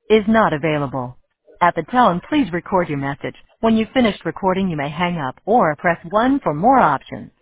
is not available. At the tone, please record your message. When you've finished recording, you may hang up or press 1 for more options.